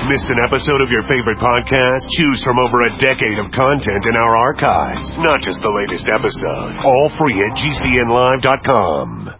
Missed an episode of your favorite podcast? Choose from over a decade of content in our archives, not just the latest episode. All free at GCNlive.com.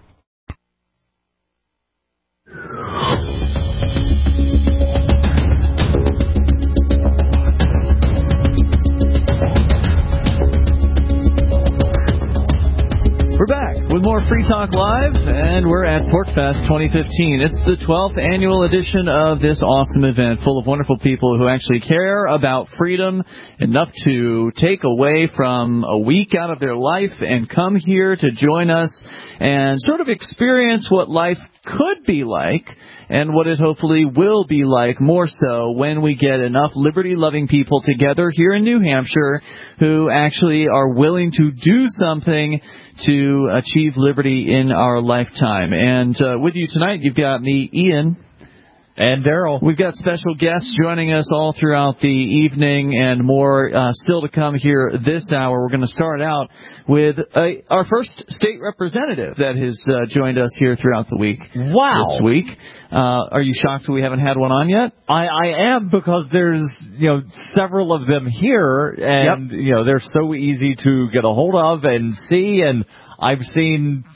We're back with more Free Talk Live, and we're at PorcFest 2015. It's the 12th annual edition of this awesome event full of wonderful people who actually care about freedom enough to take away from a week out of their life and come here to join us and sort of experience what life could be like and what it hopefully will be like more so when we get enough liberty-loving people together here in New Hampshire who actually are willing to do something to achieve liberty in our lifetime. And with you tonight, you've got me, Ian. And Daryl. We've got special guests joining us all throughout the evening and more still to come here this hour. We're going to start out with our first state representative that has joined us here throughout the week. Wow. This week. Are you shocked we haven't had one on yet? I am, because there's, several of them here, and, they're so easy to get a hold of and see, and I've seen,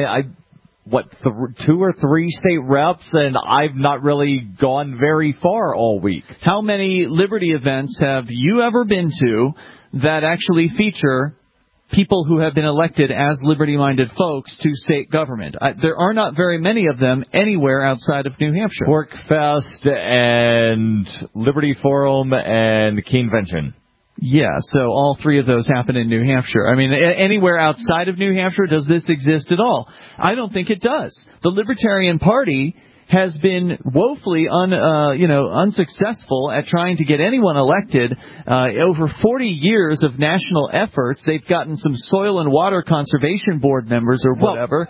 two or three state reps, and I've not really gone very far all week. How many Liberty events have you ever been to that actually feature people who have been elected as liberty-minded folks to state government? There are not very many of them anywhere outside of New Hampshire. PorcFest and Liberty Forum and Keenvention. Yeah, so all three of those happen in New Hampshire. I mean, anywhere outside of New Hampshire, does this exist at all? I don't think it does. The Libertarian Party has been woefully unsuccessful at trying to get anyone elected. Over 40 years of national efforts, they've gotten some soil and water conservation board members or whatever.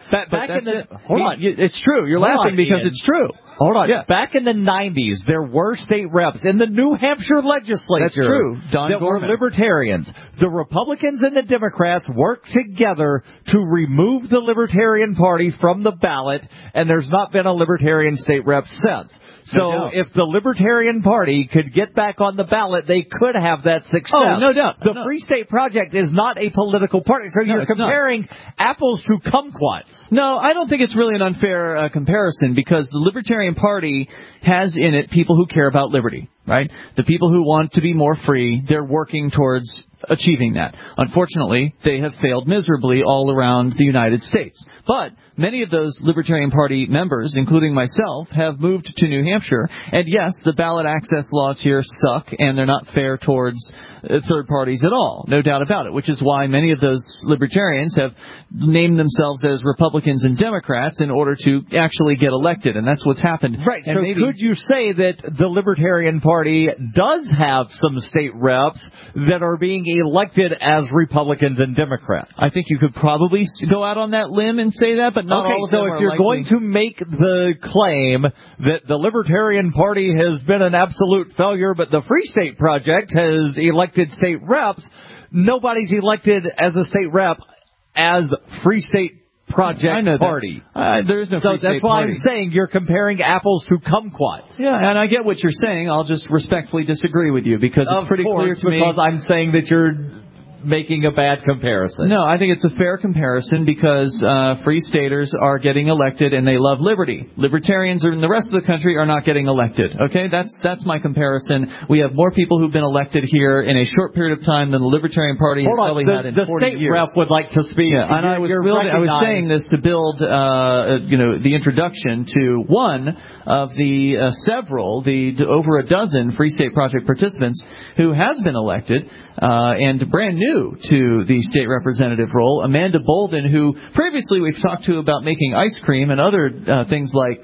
Hold on. It's true. You're laughing because it's true. Hold on. Yeah. Back in the 90s, there were state reps in the New Hampshire legislature. That's true. That were libertarians. The Republicans and the Democrats worked together to remove the Libertarian Party from the ballot, and there's not been a Libertarian state rep since. So if the Libertarian Party could get back on the ballot, they could have that success. Oh, no doubt. The Free State Project is not a political party, so you're comparing apples to kumquats. No, I don't think it's really an unfair comparison, because the Libertarian Party has in it people who care about liberty, right? The people who want to be more free, they're working towards achieving that. Unfortunately, they have failed miserably all around the United States. But many of those Libertarian Party members, including myself, have moved to New Hampshire. And yes, the ballot access laws here suck, and they're not fair towards third parties at all. No doubt about it, which is why many of those libertarians have named themselves as Republicans and Democrats in order to actually get elected. And that's what's happened. Right. And so could you say that the Libertarian Party does have some state reps that are being elected as Republicans and Democrats? I think you could probably go out on that limb and say that, but not all of them are if you're going to make the claim that the Libertarian Party has been an absolute failure, but the Free State Project has elected state reps, nobody's elected as a state rep as Free State Project Party. There is no Free State Party. So that's why I'm saying you're comparing apples to kumquats. Yeah, and I get what you're saying. I'll just respectfully disagree with you, because it's pretty clear to me. Because I'm saying that you're making a bad comparison. No, I think it's a fair comparison, because free staters are getting elected and they love liberty. Libertarians in the rest of the country are not getting elected. Okay, that's my comparison. We have more people who've been elected here in a short period of time than the Libertarian Party has probably had in 40 years. The state rep would like to speak. Yeah, and I was saying this to build the introduction to one of the over a dozen Free State Project participants who has been elected and brand new to the state representative role, Amanda Bolden, who previously we've talked to about making ice cream and other things like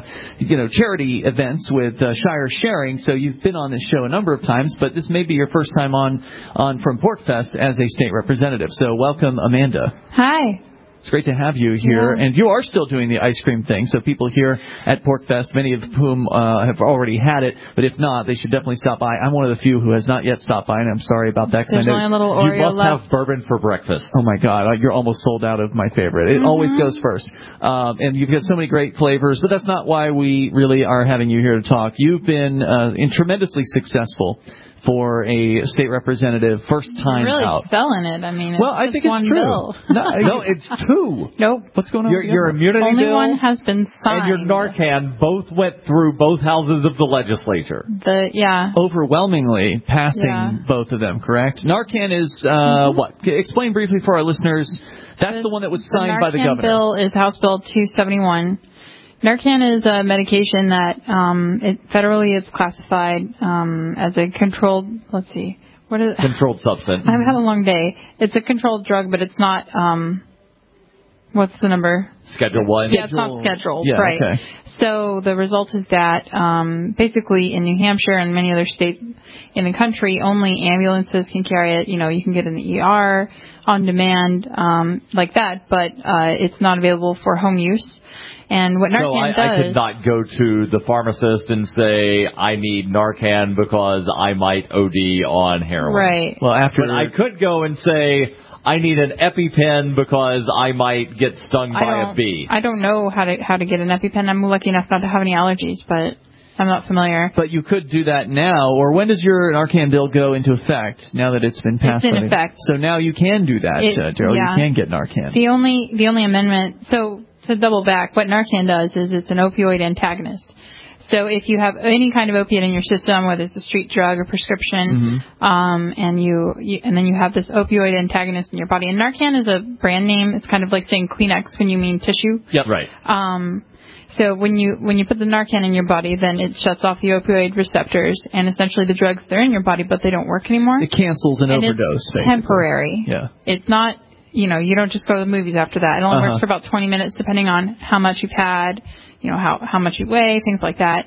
charity events with Shire Sharing. So you've been on this show a number of times, but this may be your first time on from PorcFest as a state representative. So welcome, Amanda. Hi. It's great to have you here. Yeah. And you are still doing the ice cream thing. So people here at PorcFest, many of whom have already had it, but if not, they should definitely stop by. I'm one of the few who has not yet stopped by, and I'm sorry about that. There's only a little Oreo You must left. have bourbon for breakfast. Oh, my God. You're almost sold out of my favorite. It always goes first. And you've got so many great flavors, but that's not why we really are having you here to talk. You've been tremendously successful for a state representative first time really out. fell in it. I mean, it's Well, I think it's one true. bill. No, it's two. Nope. What's going on? Your immunity Only bill one has been signed. and your Narcan both went through both houses of the legislature. Overwhelmingly passing Yeah. both of them, correct? Narcan is what? Explain briefly for our listeners. That's the one that was signed by the governor. Narcan bill is House Bill 271. Narcan is a medication that federally it's classified as a controlled. Let's see, what is it? Controlled substance. I've had a long day. It's a controlled drug, but it's not. What's the number? Schedule 1. Yeah, it's not scheduled, Yeah, right. okay. So the result is that basically in New Hampshire and many other states in the country, only ambulances can carry it. You know, you can get it in the ER, on demand, like that, but it's not available for home use. And what Narcan so I does... could not go to the pharmacist and say, I need Narcan because I might OD on heroin. Right. Well, But I could go and say, I need an EpiPen because I might get stung by a bee. I don't know how to get an EpiPen. I'm lucky enough not to have any allergies, but I'm not familiar. But you could do that now, or when does your Narcan bill go into effect? Now that it's been passed, It's in effect. So now you can do that, Daryl. yeah. You can get Narcan. The only amendment. So to double back, what Narcan does is it's an opioid antagonist. So if you have any kind of opiate in your system, whether it's a street drug or prescription, and then you have this opioid antagonist in your body, and Narcan is a brand name. It's kind of like saying Kleenex when you mean tissue. Yep. Right. So when you put the Narcan in your body, then it shuts off the opioid receptors, and essentially the drugs they're in your body, but they don't work anymore. It cancels an and overdose. It's basically. temporary. Yeah. It's not. You don't just go to the movies after that. It only works for about 20 minutes, depending on how much you've had, how much you weigh, things like that.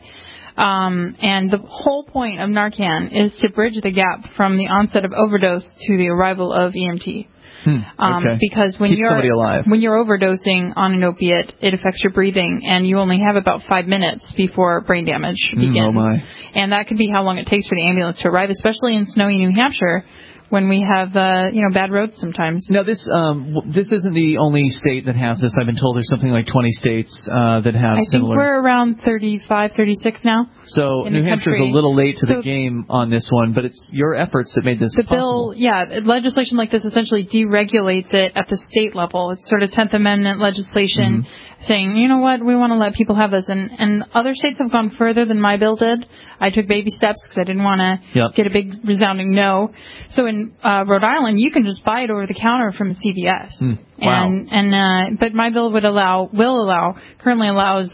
And the whole point of Narcan is to bridge the gap from the onset of overdose to the arrival of EMT. Okay. Because when Keep somebody alive. when you're overdosing on an opiate, it affects your breathing, and you only have about 5 minutes before brain damage begins. Oh my. And that could be how long it takes for the ambulance to arrive, especially in snowy New Hampshire, when we have bad roads sometimes. Now this isn't the only state that has this. I've been told there's something like 20 states that have I similar. think we're around 35, 36 now. So in New the Hampshire's country. a little late to the So game on this one, but it's your efforts that made this the possible. bill, legislation like this essentially deregulates it at the state level. It's sort of 10th Amendment legislation saying, you know what, we want to let people have this. And other states have gone further than my bill did. I took baby steps because I didn't want to get a big resounding no. So in Rhode Island, you can just buy it over the counter from a CVS. Wow. But my bill currently allows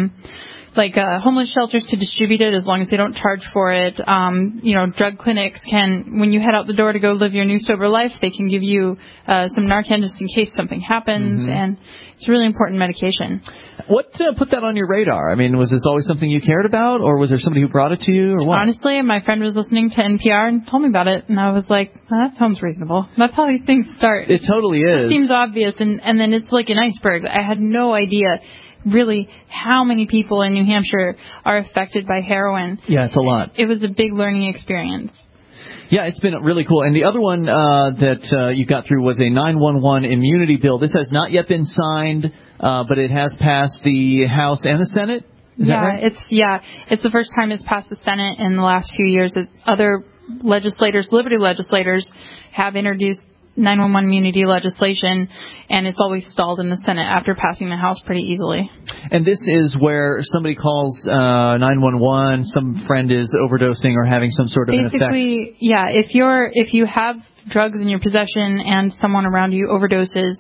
homeless shelters to distribute it as long as they don't charge for it. Drug clinics can, when you head out the door to go live your new sober life, they can give you some Narcan just in case something happens, and it's a really important medication. What put that on your radar? I mean, was this always something you cared about, or was there somebody who brought it to you, or what? Honestly, my friend was listening to NPR and told me about it, and I was like, that sounds reasonable. That's how these things start. It totally is. It seems obvious, and then it's like an iceberg. I had no idea really how many people in New Hampshire are affected by heroin. Yeah, it's a lot. It was a big learning experience. Yeah, it's been really cool. And the other one that you got through was a 911 immunity bill. This has not yet been signed, but it has passed the House and the Senate. Is that right? It's the first time it's passed the Senate in the last few years. Other legislators, Liberty legislators, have introduced 911 immunity legislation, and it's always stalled in the Senate after passing the House pretty easily. And this is where somebody calls 911, some friend is overdosing or having some sort of an effect. Basically, yeah, if you have drugs in your possession and someone around you overdoses,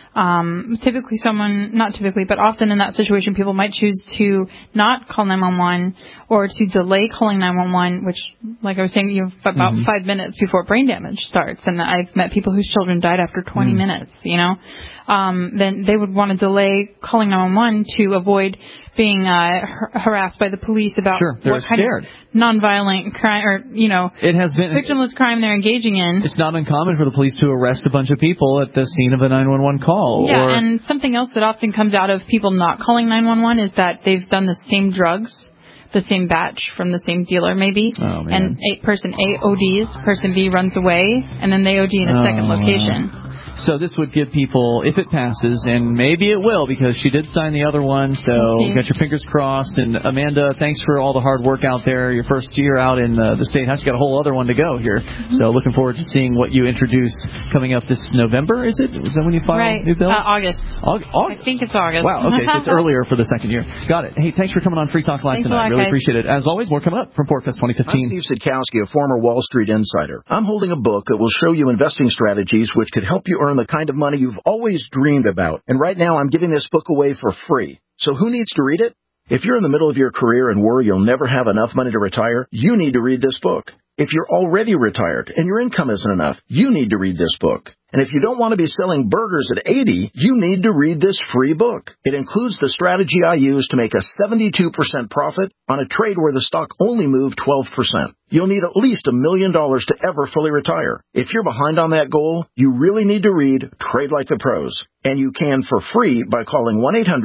but often in that situation, people might choose to not call 911 or to delay calling 911, which, like I was saying, you have about 5 minutes before brain damage starts. And I've met people whose children died after 20 minutes, then they would want to delay calling 911 to avoid being harassed by the police about what kind of nonviolent crime or, it has been victimless crime they're engaging in. It's not uncommon for the police to arrest a bunch of people at the scene of a 911 call. call. Yeah, or, and something else that often comes out of people not calling 911 is that they've done the same drugs, the same batch from the same dealer maybe, and person A ODs, person B runs away, and then they OD in a second location. So this would give people, if it passes, and maybe it will because she did sign the other one, so got your fingers crossed. And Amanda, thanks for all the hard work out there. Your first year out in the State House, you got a whole other one to go here. So looking forward to seeing what you introduce coming up this November, is it? Is that when you file new bills? August. August. I think it's August. Wow, okay, so it's earlier for the second year. Got it. Hey, thanks for coming on Free Talk Live tonight. Really appreciate it. As always, more coming up from PortFest 2015. I'm Steve Sidkowski, a former Wall Street insider. I'm holding a book that will show you investing strategies which could help you earn the kind of money you've always dreamed about. And right now, I'm giving this book away for free. So who needs to read it? If you're in the middle of your career and worry you'll never have enough money to retire, you need to read this book. If you're already retired and your income isn't enough, you need to read this book. And if you don't want to be selling burgers at 80, you need to read this free book. It includes the strategy I use to make a 72% profit on a trade where the stock only moved 12%. You'll need at least $1 million to ever fully retire. If you're behind on that goal, you really need to read Trade Like the Pros. And you can for free by calling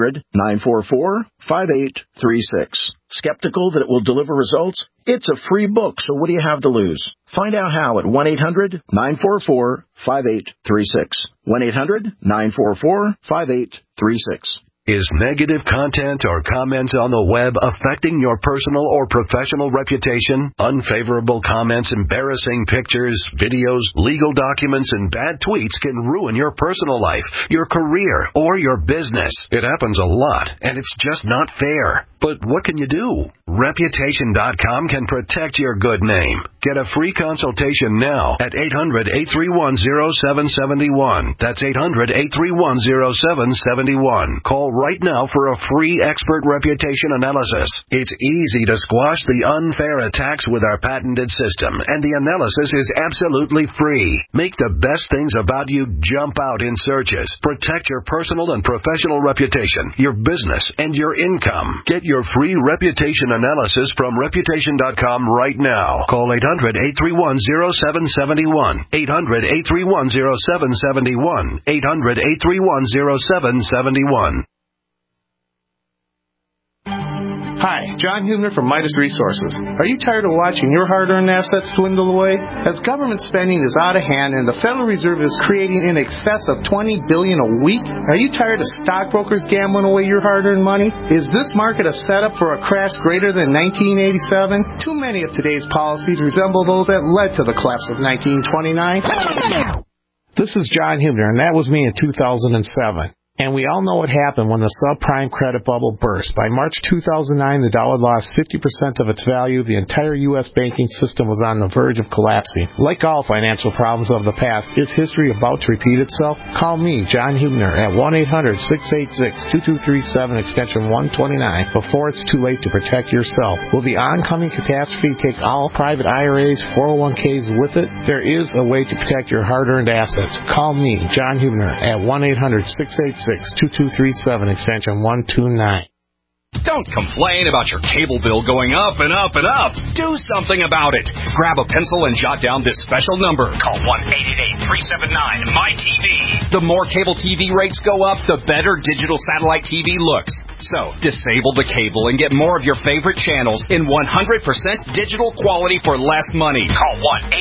1-800-944-5836. Skeptical that it will deliver results? It's a free book, so what do you have to lose? Find out how at 1-800-944-5836. 1-800-944-5836. Is negative content or comments on the web affecting your personal or professional reputation? Unfavorable comments, embarrassing pictures, videos, legal documents, and bad tweets can ruin your personal life, your career, or your business. It happens a lot, and it's just not fair. But what can you do? Reputation.com can protect your good name. Get a free consultation now at 800-831-0771. That's 800-831-0771. Call right now for a free expert reputation analysis. It's easy to squash the unfair attacks with our patented system, and the analysis is absolutely free. Make the best things about you jump out in searches. Protect your personal and professional reputation, your business, and your income. Get your free reputation analysis from Reputation.com right now. Call 800-831-0771. 800-831-0771. 800-831-0771. Hi, John Hubner from Midas Resources. Are you tired of watching your hard-earned assets dwindle away? As government spending is out of hand and the Federal Reserve is creating in excess of $20 billion a week, are you tired of stockbrokers gambling away your hard-earned money? Is this market a setup for a crash greater than 1987? Too many of today's policies resemble those that led to the collapse of 1929. This is John Hubner, and that was me in 2007. And we all know what happened when the subprime credit bubble burst. By March 2009, the dollar lost 50% of its value. The entire U.S. banking system was on the verge of collapsing. Like all financial problems of the past, is history about to repeat itself? Call me, John Hubner, at 1-800-686-2237, extension 129, before it's too late to protect yourself. Will the oncoming catastrophe take all private IRAs, 401ks with it? There is a way to protect your hard-earned assets. Call me, John Hubner, at 1-800-686-2237, extension 129. Don't complain about your cable bill going up and up and up. Do something about it. Grab a pencil and jot down this special number. Call 1-888-379-MY-TV. The more cable TV rates go up, the better digital satellite TV looks. So, disable the cable and get more of your favorite channels in 100% digital quality for less money. Call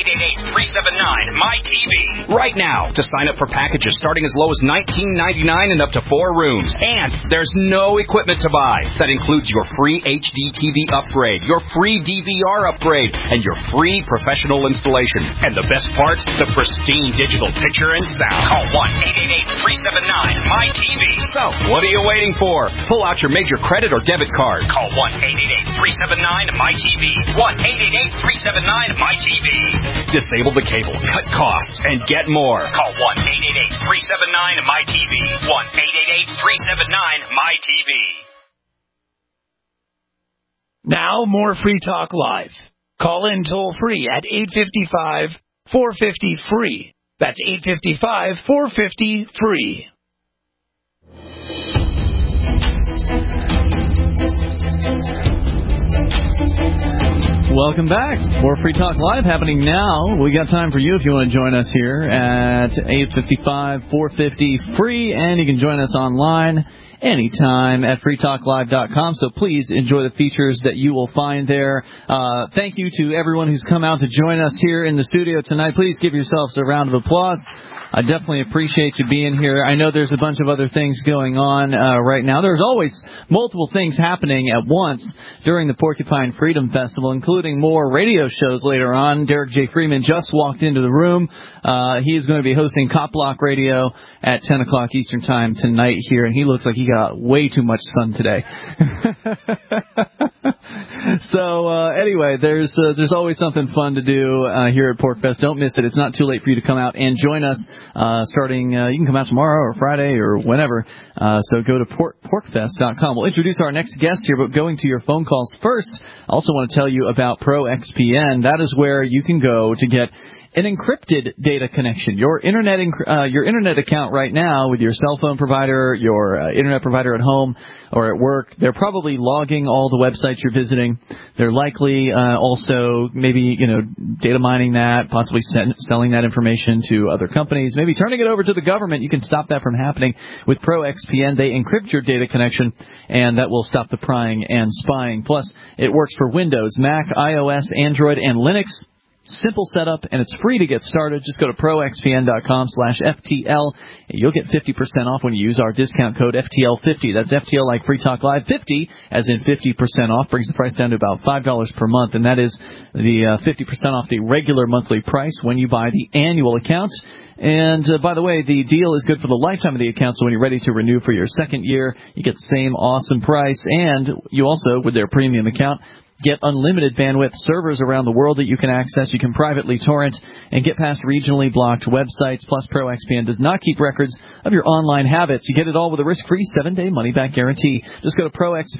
1-888-379-MY-TV right now to sign up for packages starting as low as $19.99 and up to 4 rooms. And there's no equipment to buy. That includes your free HD TV upgrade, your free DVR upgrade, and your free professional installation. And the best part, the pristine digital picture and sound. Call 1-888-379-MY-TV. So, what are you waiting for? Pull out your major credit or debit card. Call 1-888-379-MY-TV. 1-888-379-MY-TV. Disable the cable, cut costs, and get more. Call 1-888-379-MY-TV. 1-888-379-MY-TV. Now, more Free Talk Live. Call in toll-free at 855-450-FREE. That's 855-450-FREE. Welcome back. More Free Talk Live happening now. We got time for you if you want to join us here at 855 450 free, and you can join us online anytime at freetalklive.com. So please enjoy the features that you will find there. Thank you to everyone who's come out to join us here in the studio tonight. Please give yourselves a round of applause. I definitely appreciate you being here. I know there's a bunch of other things going on right now. There's always multiple things happening at once during the Porcupine Freedom Festival, including more radio shows later on. Derek J. Freeman just walked into the room. He is going to be hosting Cop Block Radio at 10 o'clock Eastern Time tonight here, and he looks like he got way too much sun today. So anyway, there's always something fun to do here at PorcFest. Don't miss it. It's not too late for you to come out and join us. Starting, you can come out tomorrow or Friday or whenever. So go to porcfest.com. We'll introduce our next guest here, but going to your phone calls first, I also want to tell you about ProXPN. That is where you can go to get an encrypted data connection. Your internet account right now with your cell phone provider, your internet provider at home or at work, they're probably logging all the websites you're visiting. They're likely also maybe, data mining that, possibly selling that information to other companies, maybe turning it over to the government. You can stop that from happening with ProXPN. They encrypt your data connection, and that will stop the prying and spying. Plus, it works for Windows, Mac, iOS, Android, and Linux. Simple setup, and it's free to get started. Just go to proxpn.com/FTL. You'll get 50% off when you use our discount code FTL50. That's FTL like Free Talk Live 50, as in 50% off. Brings the price down to about $5 per month, and that is the 50% off the regular monthly price when you buy the annual account. And by the way, the deal is good for the lifetime of the account, so when you're ready to renew for your second year, you get the same awesome price. And you also, with their premium account, get unlimited bandwidth, servers around the world that you can access. You can privately torrent and get past regionally blocked websites. Plus, ProXPN does not keep records of your online habits. You get it all with a risk-free 7-day money-back guarantee. Just go to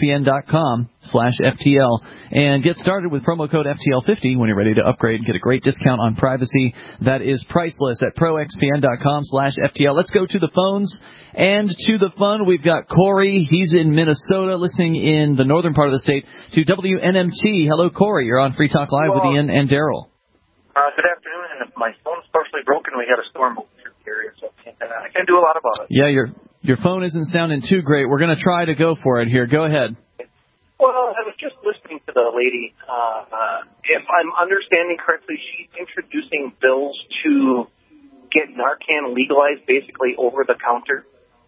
proxpn.com/FTL and get started with promo code FTL50 when you're ready to upgrade and get a great discount on privacy that is priceless at proxpn.com/FTL. Let's go to the phones and to the fun. We've got Corey. He's in Minnesota, listening in the northern part of the state to WNMT. Hello, Corey. You're on Free Talk Live with Ian and Daryl. Good afternoon. And my phone's partially broken. We had a storm over here, so I can't do a lot about it. Yeah, your phone isn't sounding too great. We're going to try to go for it here. Go ahead. Well, I was just listening to the lady. If I'm understanding correctly, she's introducing bills to get Narcan legalized basically over the counter.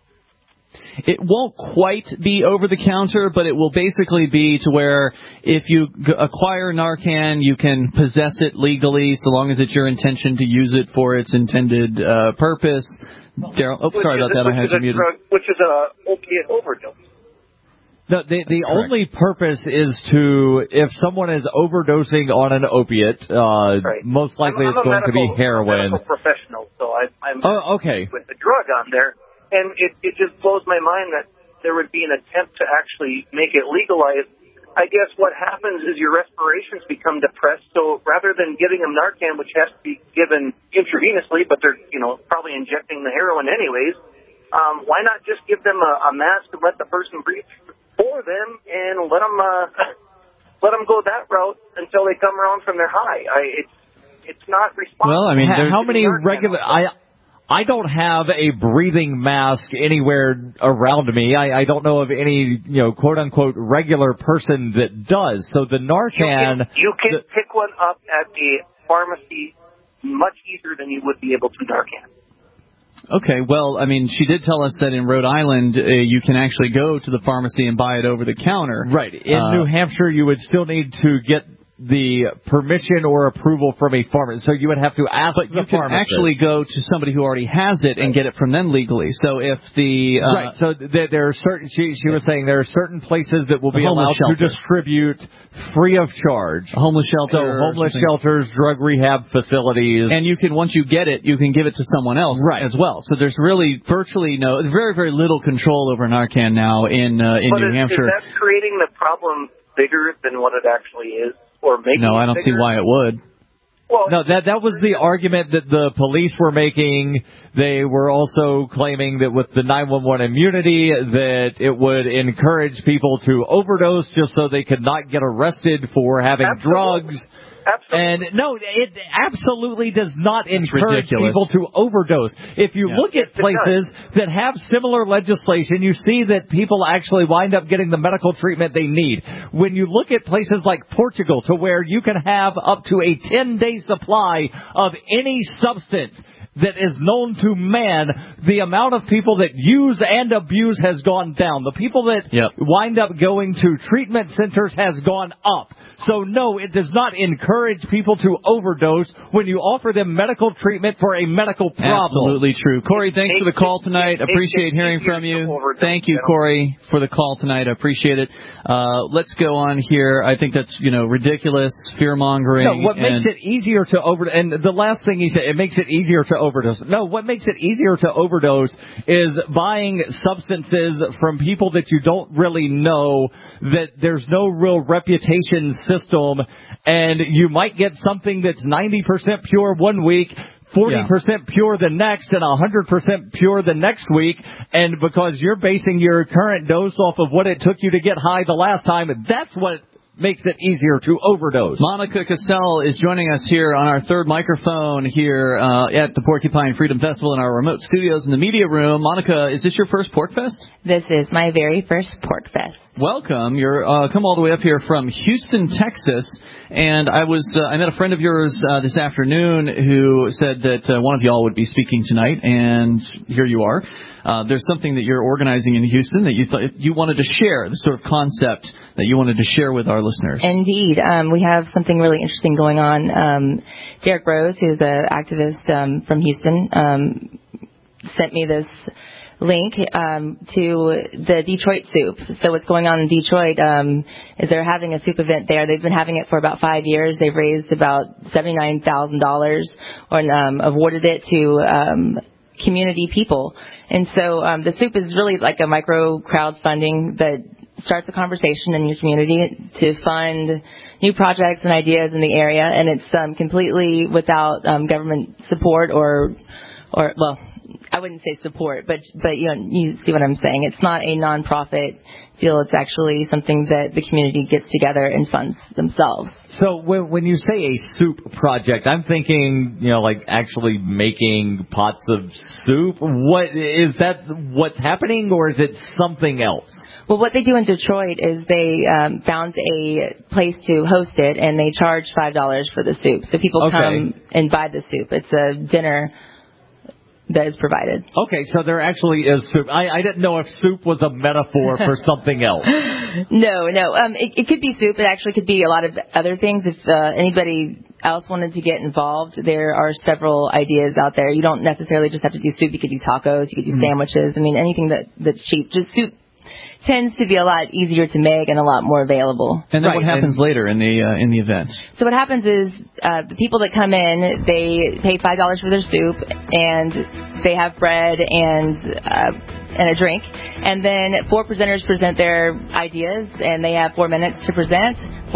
It won't quite be over the counter, but it will basically be to where if you acquire Narcan, you can possess it legally so long as it's your intention to use it for its intended purpose. Daryl, sorry about that. I had you muted. Which is a opiate overdose. No, the only purpose is to, if someone is overdosing on an opiate, right. Most likely it's going to be heroin. I'm a medical professional, so I'm okay. With the drug on there. And it just blows my mind that there would be an attempt to actually make it legalized. I guess what happens is your respirations become depressed, so rather than giving them Narcan, which has to be given intravenously, but they're probably injecting the heroin anyways, why not just give them a mask and let the person breathe for them and let them go that route until they come around from their high? It's not responsible. Well, I mean, how many regular? I don't have a breathing mask anywhere around me. I don't know of any, quote unquote regular person that does. So the Narcan, you can pick one up at the pharmacy much easier than you would be able to Narcan. Okay, well, I mean, she did tell us that in Rhode Island you can actually go to the pharmacy and buy it over the counter. Right. In New Hampshire, you would still need to get the permission or approval from a pharmacist. So you would have to ask the pharmacist. You can actually go to somebody who already has it and get it from them legally. So if the... right. So there are certain... She was saying there are certain places that will be allowed to distribute free of charge. A homeless shelter. So homeless shelters, drug rehab facilities. And you can, once you get it, you can give it to someone else as well. So there's really virtually very, very little control over Narcan now in New Hampshire. Is that creating the problem bigger than what it actually is? Or no, I don't see why it would. Well, no, that was the argument that the police were making. They were also claiming that with the 911 immunity that it would encourage people to overdose just so they could not get arrested for having drugs. Absolutely. And no, it absolutely does not encourage people to overdose. If you look at places that have similar legislation, you see that people actually wind up getting the medical treatment they need. When you look at places like Portugal, to where you can have up to a 10-day supply of any substance that is known to man, the amount of people that use and abuse has gone down. The people that wind up going to treatment centers has gone up. So no, it does not encourage people to overdose when you offer them medical treatment for a medical problem. Absolutely true. Corey, thanks for the call tonight. Appreciate hearing from you. Thank you, Corey, for the call tonight. I appreciate it. Let's go on here. I think that's, ridiculous, fear-mongering. No, what makes it easier to overdose, and the last thing he said, it makes it easier to overdose. No, what makes it easier to overdose is buying substances from people that you don't really know, that there's no real reputation system, and you might get something that's 90% pure one week, 40% pure the next, and 100% pure the next week, and because you're basing your current dose off of what it took you to get high the last time, that's what makes it easier to overdose. Monica Cassell is joining us here on our third microphone here at the Porcupine Freedom Festival in our remote studios in the media room. Monica, is this your first Pork Fest? This is my very first Pork Fest. Welcome. You're come all the way up here from Houston, Texas, and I met a friend of yours this afternoon who said that one of y'all would be speaking tonight, and here you are. There's something that you're organizing in Houston that you thought you wanted to share, the sort of concept that you wanted to share with our listeners. Indeed. We have something really interesting going on. Derek Rose, who's an activist from Houston, sent me this link to the Detroit Soup. So what's going on in Detroit is they're having a soup event there. They've been having it for about 5 years. They've raised about $79,000 and awarded it to community people. And so the soup is really like a micro crowdfunding that starts a conversation in your community to fund new projects and ideas in the area. And it's completely without government support or well, I wouldn't say support, but you see what I'm saying. It's not a nonprofit deal. It's actually something that the community gets together and funds themselves. So when you say a soup project, I'm thinking, like actually making pots of soup. What is that? What's happening, or is it something else? Well, what they do in Detroit is they found a place to host it, and they charge $5 for the soup. So people come and buy the soup. It's a dinner that is provided. Okay, so there actually is soup. I didn't know if soup was a metaphor for something else. No. It could be soup. It actually could be a lot of other things. If anybody else wanted to get involved, there are several ideas out there. You don't necessarily just have to do soup. You could do tacos. You could do sandwiches. I mean, anything that's cheap. Just soup tends to be a lot easier to make and a lot more available. And then what happens later in the event? So what happens is the people that come in, they pay $5 for their soup, and they have bread and a drink. And then 4 presenters present their ideas, and they have 4 minutes to present.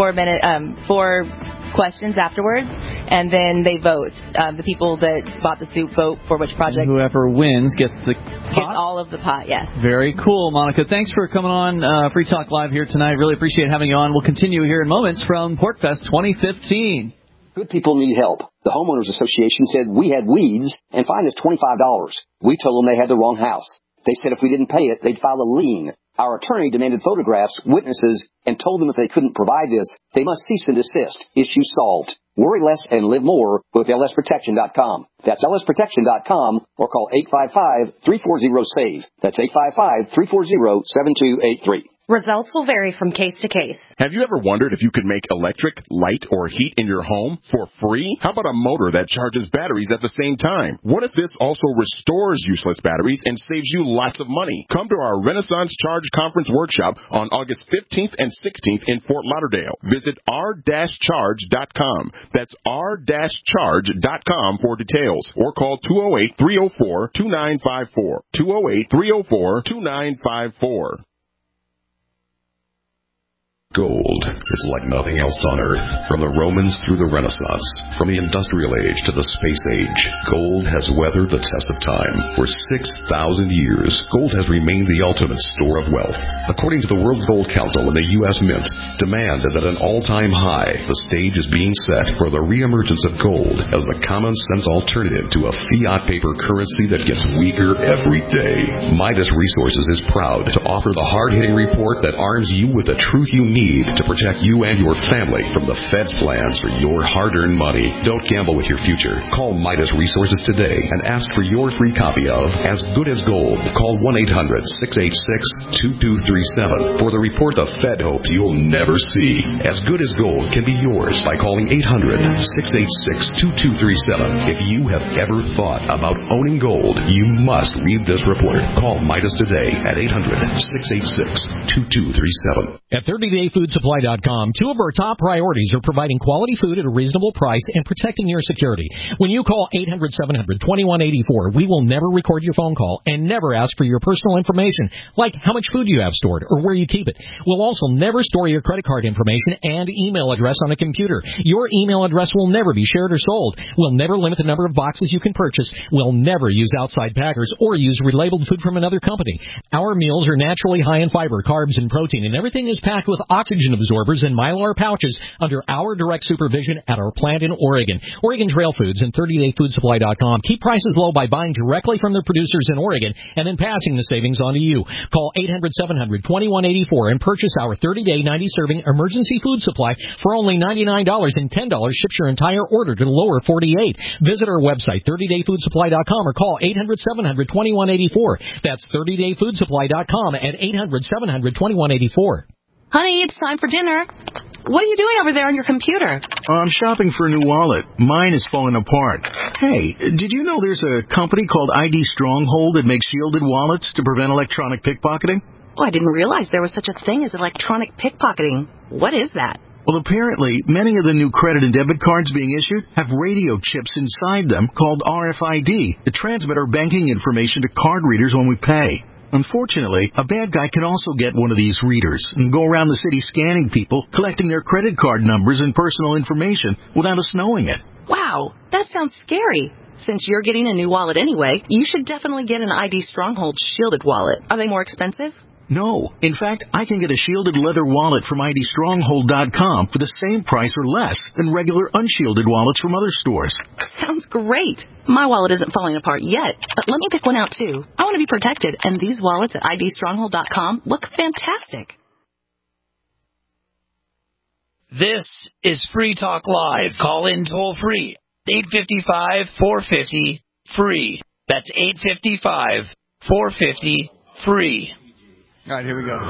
4 questions afterwards, and then they vote. The people that bought the soup vote for which project. Whoever wins gets the pot? Gets all of the pot, yes. Very cool, Monica. Thanks for coming on Free Talk Live here tonight. Really appreciate having you on. We'll continue here in moments from PorcFest 2015. Good people need help. The Homeowners Association said we had weeds and fined us $25. We told them they had the wrong house. They said if we didn't pay it, they'd file a lien. Our attorney demanded photographs, witnesses, and told them if they couldn't provide this, they must cease and desist. Issue solved. Worry less and live more with lsprotection.com. That's lsprotection.com, or call 855-340-SAVE. That's 855-340-7283. Results will vary from case to case. Have you ever wondered if you could make electric, light, or heat in your home for free? How about a motor that charges batteries at the same time? What if this also restores useless batteries and saves you lots of money? Come to our Renaissance Charge Conference Workshop on August 15th and 16th in Fort Lauderdale. Visit r-charge.com. That's r-charge.com for details, or call 208-304-2954. 208-304-2954. Gold is like nothing else on Earth. From the Romans through the Renaissance, from the Industrial Age to the Space Age, gold has weathered the test of time. For 6,000 years, gold has remained the ultimate store of wealth. According to the World Gold Council and the U.S. Mint, demand is at an all-time high. The stage is being set for the reemergence of gold as the common-sense alternative to a fiat paper currency that gets weaker every day. Midas Resources is proud to offer the hard-hitting report that arms you with the truth you need to protect you and your family from the Fed's plans for your hard-earned money. Don't gamble with your future. Call Midas Resources today and ask for your free copy of As Good as Gold. Call 1-800-686-2237 for the report the Fed hopes you'll never see. As Good as Gold can be yours by calling 800-686-2237. If you have ever thought about owning gold, you must read this report. Call Midas today at 800-686-2237. At 30dayfoodsupply.com, two of our top priorities are providing quality food at a reasonable price and protecting your security. When you call 800-700-2184, we will never record your phone call and never ask for your personal information, like how much food you have stored or where you keep it. We'll also never store your credit card information and email address on a computer. Your email address will never be shared or sold. We'll never limit the number of boxes you can purchase. We'll never use outside packers or use relabeled food from another company. Our meals are naturally high in fiber, carbs, and protein, and everything is packed with oxygen absorbers and Mylar pouches under our direct supervision at our plant in Oregon. Oregon Trail Foods and 30dayfoodsupply.com keep prices low by buying directly from the producers in Oregon and then passing the savings on to you. Call 800-700-2184 and purchase our 30-day 90-serving emergency food supply for only $99 and $10 ships your entire order to the lower 48. Visit our website, 30dayfoodsupply.com, or call 800-700-2184. That's 30dayfoodsupply.com at 800-700-2184. Honey, it's time for dinner. What are you doing over there on your computer? I'm shopping for a new wallet. Mine is falling apart. Hey, did you know there's a company called ID Stronghold that makes shielded wallets to prevent electronic pickpocketing? Oh, I didn't realize there was such a thing as electronic pickpocketing. What is that? Well, apparently, many of the new credit and debit cards being issued have radio chips inside them called RFID that transmit our banking information to card readers when we pay. Unfortunately, a bad guy can also get one of these readers and go around the city scanning people, collecting their credit card numbers and personal information without us knowing it. Wow, that sounds scary. Since you're getting a new wallet anyway, you should definitely get an ID Stronghold shielded wallet. Are they more expensive? No. In fact, I can get a shielded leather wallet from IDStronghold.com for the same price or less than regular unshielded wallets from other stores. Sounds great. My wallet isn't falling apart yet, but let me pick one out too. I want to be protected, and these wallets at IDStronghold.com look fantastic. This is Free Talk Live. Call in toll free. 855-450-FREE. That's 855-450-FREE. All right, here we go.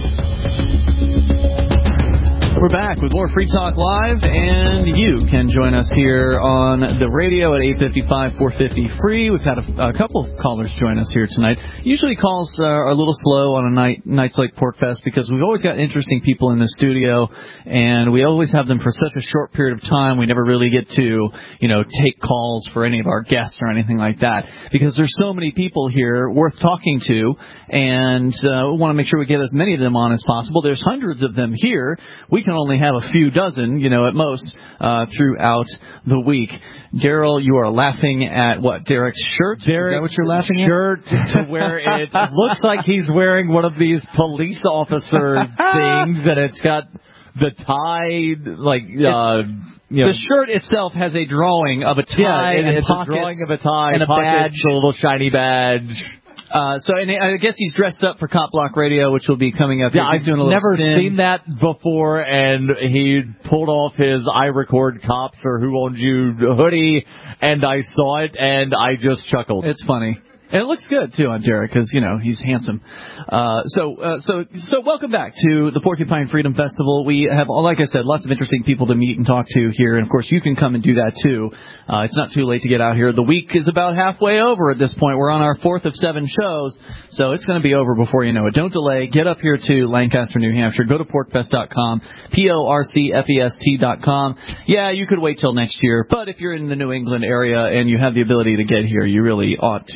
We're back with more Free Talk Live, and you can join us here on the radio at 855-450-FREE. We've had a couple of callers join us here tonight. Usually calls are a little slow on nights like PorcFest because we've always got interesting people in the studio, and we always have them for such a short period of time. We never really get to, take calls for any of our guests or anything like that because there's so many people here worth talking to, and we want to make sure we get as many of them on as possible. There's hundreds of them here. We can only have a few dozen, at most, throughout the week. Daryl, you are laughing at what, Derek's shirt? Derek, is that what you're laughing at? Shirt to where it looks like he's wearing one of these police officer things, and it's got the tie, the shirt itself has a drawing of a tie and pockets, a drawing of a tie and a badge, a little shiny badge. And I guess he's dressed up for Cop Block Radio, which will be coming up. Yeah, I've never seen that before, and he pulled off his I Record Cops or Who Owns You hoodie, and I saw it, and I just chuckled. It's funny. And it looks good, too, on Derek, because, he's handsome. So welcome back to the Porcupine Freedom Festival. We have, like I said, lots of interesting people to meet and talk to here. And, of course, you can come and do that, too. It's not too late to get out here. The week is about halfway over at this point. We're on our 4th of 7 shows, so it's going to be over before you know it. Don't delay. Get up here to Lancaster, New Hampshire. Go to porcfest.com, porcfest.com. Yeah, you could wait till next year, but if you're in the New England area and you have the ability to get here, you really ought to come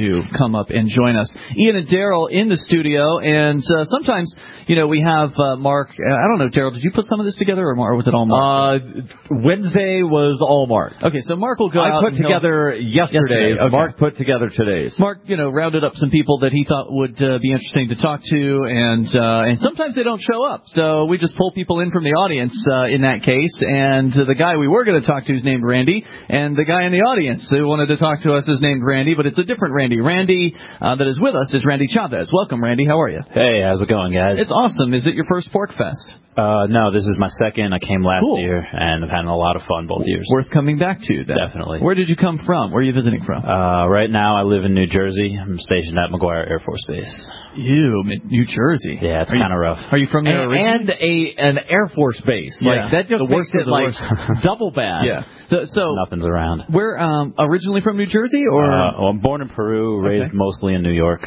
come up and join us. Ian and Daryl in the studio, and sometimes, we have Mark. I don't know, Daryl, did you put some of this together, or was it all Mark? Wednesday was all Mark. Okay, so Mark will go out. I put together yesterday's. Okay. Mark put together today's. Mark, rounded up some people that he thought would be interesting to talk to, and sometimes they don't show up. So we just pull people in from the audience in that case. And the guy we were going to talk to is named Randy, and the guy in the audience who wanted to talk to us is named Randy, but it's a different Randy. Randy that is with us is Randy Chavez. Welcome, Randy. How are you? Hey, how's it going, guys? It's awesome. Is it your first Pork Fest? No, this is my second. I came last year, and I've had a lot of fun both years. Worth coming back to, then. Definitely. Where did you come from? Where are you visiting from? Right now, I live in New Jersey. I'm stationed at McGuire Air Force Base. New Jersey. Yeah, it's kind of rough. Are you from there originally? And an Air Force base. Yeah. That just makes it double bad. Yeah. So nothing's around. We're originally from New Jersey, or? I'm born in Peru, raised mostly in New York.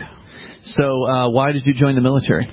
So why did you join the military?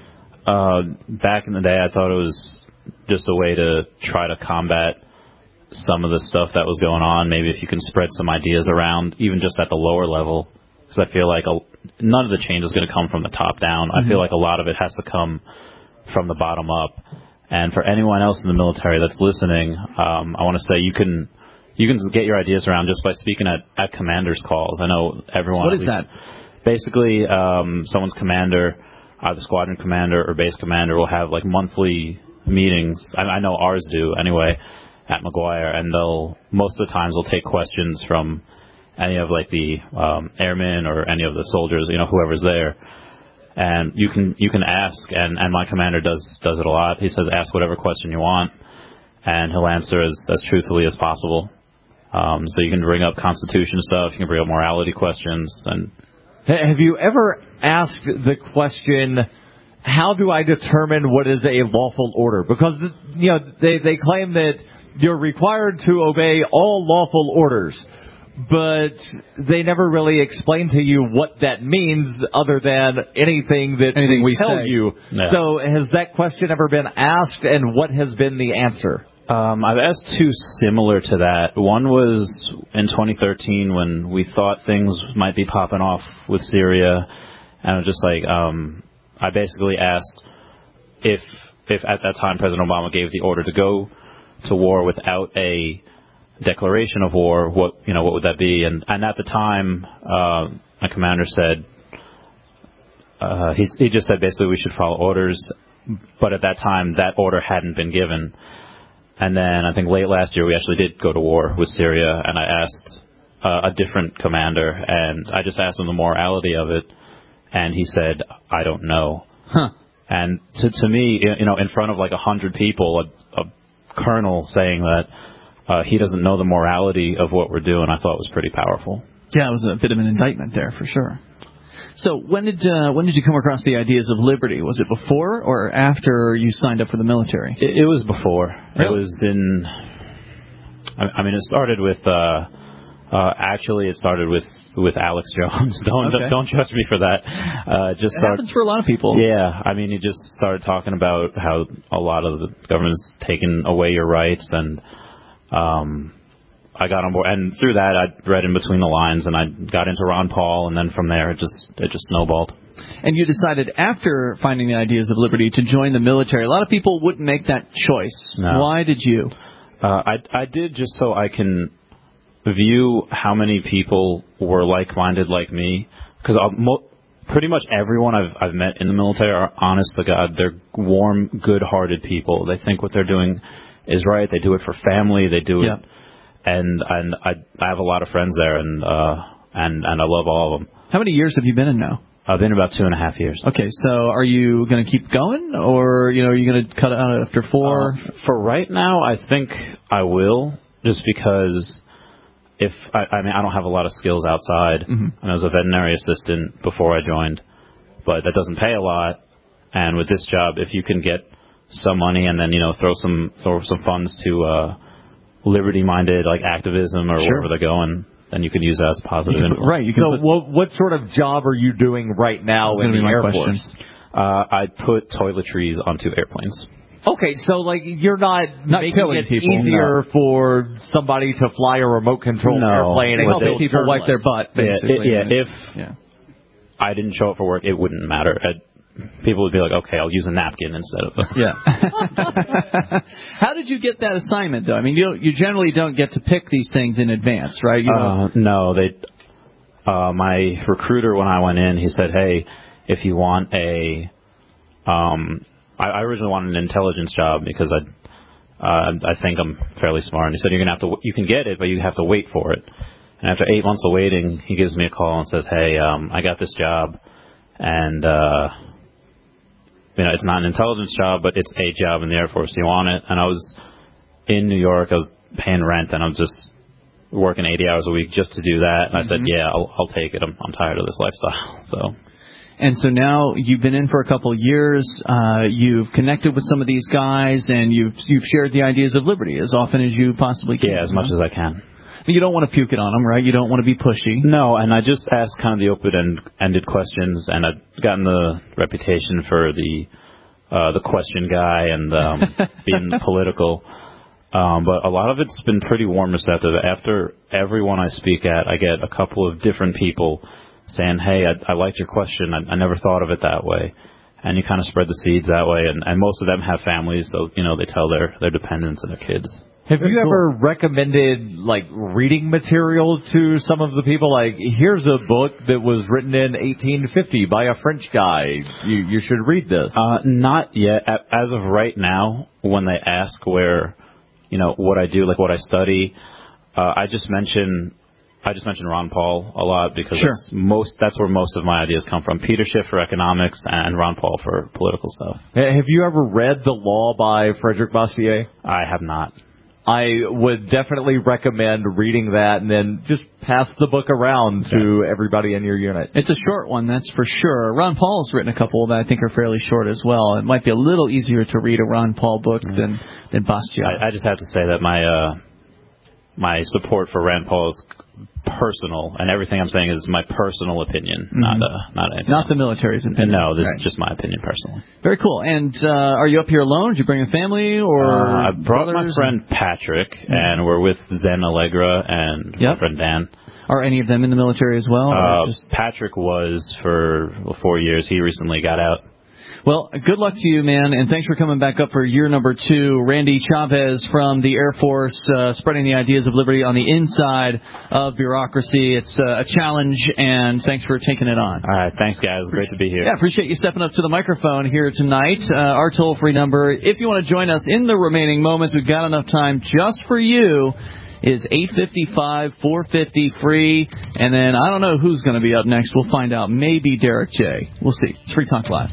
Back in the day, I thought it was just a way to try to combat some of the stuff that was going on. Maybe if you can spread some ideas around, even just at the lower level, because I feel like none of the change is going to come from the top down. I feel like a lot of it has to come from the bottom up. And for anyone else in the military that's listening, I want to say you can get your ideas around just by speaking at commanders' calls. I know everyone. What is that? Basically, someone's commander, either squadron commander or base commander, will have like monthly meetings. I know ours do anyway at McGuire, and most of the times they'll take questions from any of like the airmen or any of the soldiers, whoever's there, and you can ask, and my commander does it a lot. He says ask whatever question you want, and he'll answer as truthfully as possible. So you can bring up Constitution stuff, you can bring up morality questions. And have you ever asked the question, how do I determine what is a lawful order? Because they claim that you're required to obey all lawful orders, but they never really explain to you what that means other than anything we tell you. Yeah. So has that question ever been asked, and what has been the answer? I've asked two similar to that. One was in 2013 when we thought things might be popping off with Syria, and I was just like, I basically asked if at that time President Obama gave the order to go to war without a declaration of war, what would that be? And at the time, my commander said, he just said basically we should follow orders, but at that time that order hadn't been given. And then I think late last year we actually did go to war with Syria, and I asked a different commander, and I just asked him the morality of it, and he said, I don't know. Huh. And to me, in front of like 100 people, a colonel saying that he doesn't know the morality of what we're doing, I thought was pretty powerful. Yeah, it was a bit of an indictment there for sure. So when did you come across the ideas of liberty? Was it before or after you signed up for the military? It was before. Really? It was in. It started with. Actually, it started with Alex Jones. Don't judge me for that. It happens for a lot of people. Yeah, he just started talking about how a lot of the government's taken away your rights, and I got on board, and through that I read in between the lines, and I got into Ron Paul, and then from there it just snowballed. And you decided after finding the ideas of liberty to join the military. A lot of people wouldn't make that choice. No. Why did you? I did just so I can view how many people were like-minded like me, because pretty much everyone I've met in the military are honest to God. They're warm, good-hearted people. They think what they're doing is right. They do it for family. They do it. And I have a lot of friends there, and I love all of them. How many years have you been in now? I've been about 2.5 years. Okay, so are you going to keep going, or are you going to cut it out after 4? For right now, I think I will, just because I don't have a lot of skills outside. And I was a veterinary assistant before I joined, but that doesn't pay a lot. And with this job, if you can get some money and then throw some funds to liberty-minded like activism or wherever they're going, then you can use that as a positive influence. Right. What sort of job are you doing right now in the Air Force? I put toiletries onto airplanes. Okay, so you're not making it people, easier for somebody to fly a remote control airplane and helping people wipe their butt, basically. I didn't show up for work, it wouldn't matter. People would be like, okay, I'll use a napkin instead of a... Yeah. How did you get that assignment, though? I mean, you generally don't get to pick these things in advance, right? No, my recruiter, when I went in, he said, hey, if you want a... I originally wanted an intelligence job because I think I'm fairly smart. And he said, you can get it, but you have to wait for it. And after 8 months of waiting, he gives me a call and says, hey, I got this job, and, it's not an intelligence job, but it's a job in the Air Force. Do you want it? And I was in New York. I was paying rent, and I was just working 80 hours a week just to do that. And I said, yeah, I'll take it. I'm tired of this lifestyle. And so now you've been in for a couple of years. You've connected with some of these guys, and you've shared the ideas of liberty as often as you possibly can. Yeah, as much as I can. You don't want to puke it on them, right? You don't want to be pushy. No, and I just asked kind of the open-ended questions, and I've gotten the reputation for the question guy and being political. But a lot of it's been pretty warm receptive. After everyone I speak at, I get a couple of different people saying, hey, I liked your question. I never thought of it that way. And you kind of spread the seeds that way. And most of them have families, so, they tell their dependents and their kids. Have you ever recommended, reading material to some of the people? Like, here's a book that was written in 1850 by a French guy. You should read this. Not yet. As of right now, when they ask where, what I do, what I study, I just mention Ron Paul a lot because that's where most of my ideas come from. Peter Schiff for economics and Ron Paul for political stuff. Have you ever read The Law by Frederick Bastiat? I have not. I would definitely recommend reading that and then just pass the book around to everybody in your unit. It's a short one, that's for sure. Ron Paul's written a couple that I think are fairly short as well. It might be a little easier to read a Ron Paul book than Bastiat. I just have to say that my support for Rand Paul is personal, and everything I'm saying is my personal opinion, not anything Not else. The military's opinion. No, this is just my opinion personally. Very cool. And are you up here alone? Did you bring a family or I brought my brothers? friend Patrick, and we're with Zen Allegra and my friend Dan. Are any of them in the military as well? Patrick was for 4 years. He recently got out. Well, good luck to you, man, and thanks for coming back up for year number 2. Randy Chavez from the Air Force, spreading the ideas of liberty on the inside of bureaucracy. It's a challenge, and thanks for taking it on. All right, thanks, guys. It's great to be here. Yeah, appreciate you stepping up to the microphone here tonight. Our toll-free number, if you want to join us in the remaining moments, we've got enough time just for you, is 855-450-FREE. And then I don't know who's going to be up next. We'll find out. Maybe Derek J. We'll see. It's Free Talk Live.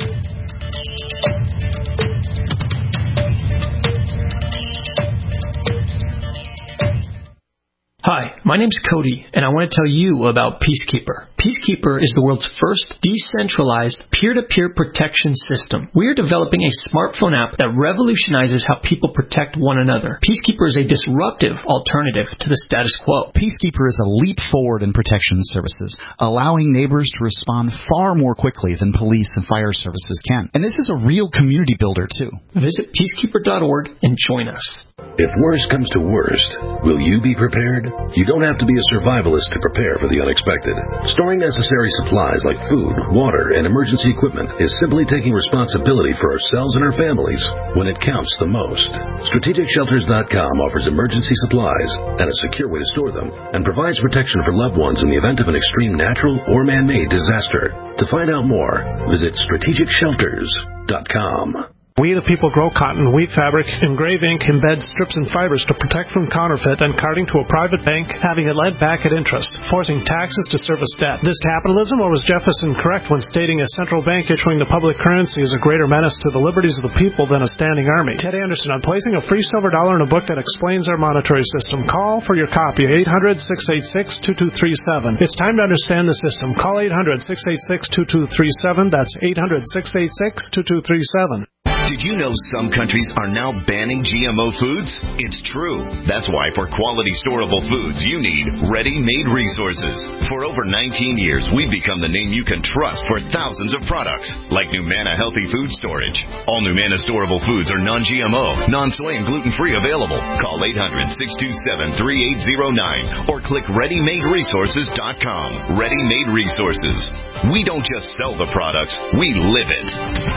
Hi, my name's Cody, and I want to tell you about Peacekeeper. Peacekeeper is the world's first decentralized peer-to-peer protection system. We are developing a smartphone app that revolutionizes how people protect one another. Peacekeeper is a disruptive alternative to the status quo. Peacekeeper is a leap forward in protection services, allowing neighbors to respond far more quickly than police and fire services can. And this is a real community builder, too. Visit peacekeeper.org and join us. If worst comes to worst, will you be prepared? You don't have to be a survivalist to prepare for the unexpected. Storing necessary supplies like food, water, and emergency equipment is simply taking responsibility for ourselves and our families when it counts the most. StrategicShelters.com offers emergency supplies and a secure way to store them, and provides protection for loved ones in the event of an extreme natural or man-made disaster. To find out more, visit StrategicShelters.com. We the people grow cotton, weave fabric, engrave ink, embed strips and fibers to protect from counterfeit and carting to a private bank, having it lent back at interest, forcing taxes to service debt. This capitalism, or was Jefferson correct when stating a central bank issuing the public currency is a greater menace to the liberties of the people than a standing army? Ted Anderson on placing a free silver dollar in a book that explains our monetary system. Call for your copy, 800-686-2237. It's time to understand the system. Call 800-686-2237. That's 800-686-2237. Did you know some countries are now banning GMO foods? It's true. That's why for quality storable foods, you need Ready-Made Resources. For over 19 years, we've become the name you can trust for thousands of products, like Numana Healthy Food Storage. All Numana storable foods are non-GMO, non-soy, and gluten-free available. Call 800-627-3809 or click ReadyMadeResources.com. Ready-Made Resources. We don't just sell the products, we live it.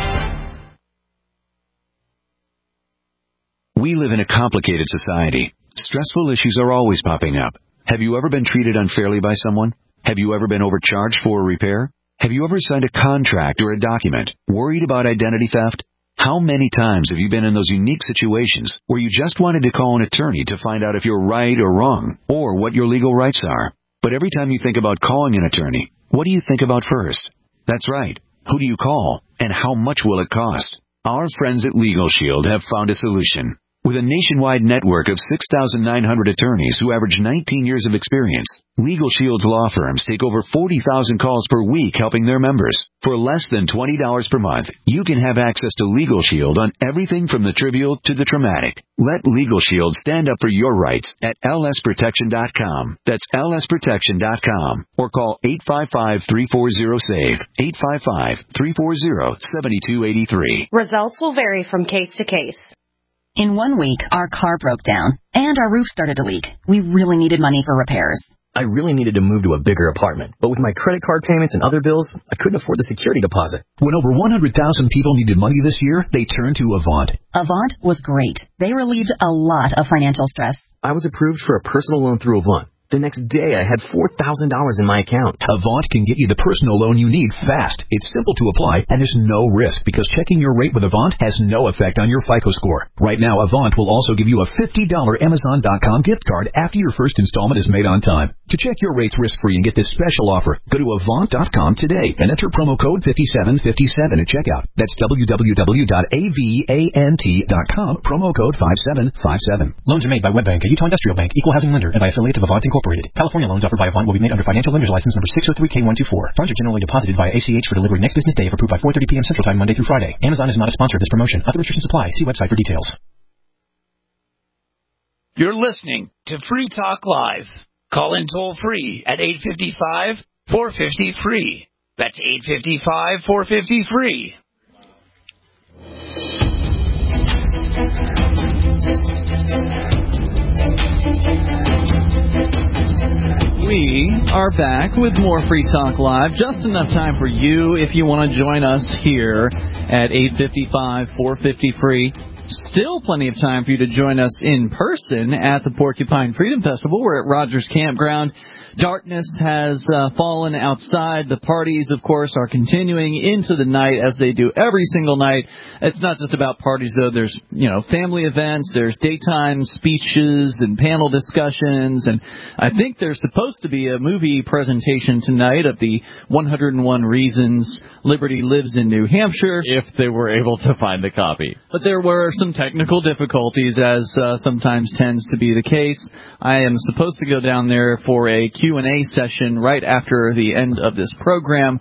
We live in a complicated society. Stressful issues are always popping up. Have you ever been treated unfairly by someone? Have you ever been overcharged for a repair? Have you ever signed a contract or a document worried about identity theft? How many times have you been in those unique situations where you just wanted to call an attorney to find out if you're right or wrong, or what your legal rights are? But every time you think about calling an attorney, what do you think about first? That's right. Who do you call, and how much will it cost? Our friends at Legal Shield have found a solution. With a nationwide network of 6,900 attorneys who average 19 years of experience, Legal Shield's law firms take over 40,000 calls per week helping their members. For less than $20 per month, you can have access to Legal Shield on everything from the trivial to the traumatic. Let Legal Shield stand up for your rights at lsprotection.com. That's lsprotection.com. Or call 855-340-SAVE, 855-340-7283. Results will vary from case to case. In 1 week, our car broke down, and our roof started to leak. We really needed money for repairs. I really needed to move to a bigger apartment, but with my credit card payments and other bills, I couldn't afford the security deposit. When over 100,000 people needed money this year, they turned to Avant. Avant was great. They relieved a lot of financial stress. I was approved for a personal loan through Avant. The next day, I had $4,000 in my account. Avant can get you the personal loan you need fast. It's simple to apply, and there's no risk because checking your rate with Avant has no effect on your FICO score. Right now, Avant will also give you a $50 Amazon.com gift card after your first installment is made on time. To check your rates risk-free and get this special offer, go to Avant.com today and enter promo code 5757 at checkout. That's www.avant.com, promo code 5757. Loans are made by WebBank, a Utah Industrial Bank, equal housing lender, and by affiliates of Avant Incorporated. California loans offered by Avant will be made under financial lender's license number 603K124. Funds are generally deposited via ACH for delivery next business day if approved by 4:30 p.m. Central Time, Monday through Friday. Amazon is not a sponsor of this promotion. Other restrictions apply. See website for details. You're listening to Free Talk Live. Call in toll free at 855-450-FREE. That's 855-450-FREE. We are back with more Free Talk Live. Just enough time for you if you want to join us here at 855-450-FREE. Still plenty of time for you to join us in person at the Porcupine Freedom Festival. We're at Rogers Campground. Darkness has fallen outside. The parties, of course, are continuing into the night as they do every single night. It's not just about parties, though. There's, family events. There's daytime speeches and panel discussions. And I think there's supposed to be a movie presentation tonight of the 101 Reasons Liberty Lives in New Hampshire. If they were able to find the copy. But there were some technical difficulties, as sometimes tends to be the case. I am supposed to go down there for a Q&A session right after the end of this program.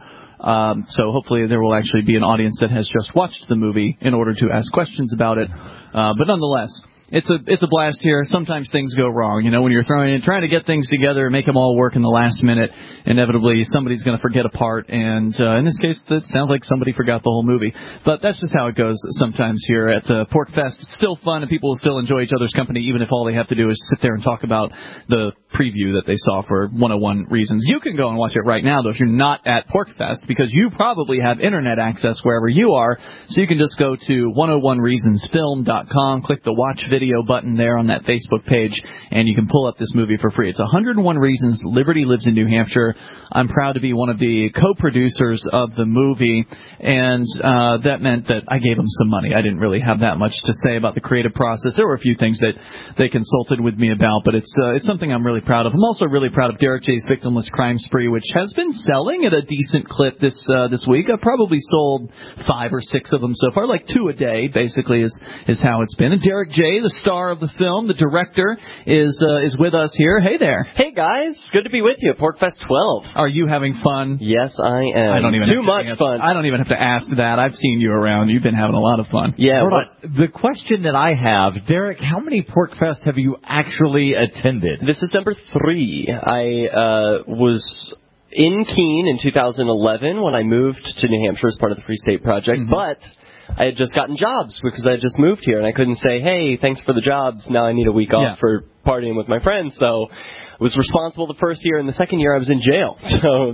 So hopefully there will actually be an audience that has just watched the movie in order to ask questions about it. But nonetheless, it's a blast here. Sometimes things go wrong. When you're trying to get things together and make them all work in the last minute, inevitably somebody's going to forget a part. And in this case, it sounds like somebody forgot the whole movie. But that's just how it goes sometimes here at PorcFest. It's still fun, and people will still enjoy each other's company, even if all they have to do is sit there and talk about the preview that they saw for 101 Reasons. You can go and watch it right now, though, if you're not at PorcFest, because you probably have internet access wherever you are. So you can just go to 101reasonsfilm.com, click the watch video button there on that Facebook page, and you can pull up this movie for free. It's 101 Reasons Liberty Lives in New Hampshire. I'm proud to be one of the co-producers of the movie, and that meant that I gave them some money. I didn't really have that much to say about the creative process. There were a few things that they consulted with me about, but it's something I'm really proud of. I'm also really proud of Derek J's Victimless Crime Spree, which has been selling at a decent clip this week. I've probably sold 5 or 6 of them so far, like 2 a day, basically, is how it's been. And Derek J, the the star of the film, the director, is with us here. Hey there. Hey guys, good to be with you at PorcFest 12. Are you having fun? Yes, I am. I don't even Too much fun. I don't even have to ask that. I've seen you around. You've been having a lot of fun. Yeah. The question that I have, Derek, how many PorcFest have you actually attended? This is number 3. I was in Keene in 2011 when I moved to New Hampshire as part of the Free State Project, but I had just gotten jobs because I had just moved here, and I couldn't say, hey, thanks for the jobs, now I need a week off for partying with my friends. So I was responsible the first year, and the second year I was in jail. So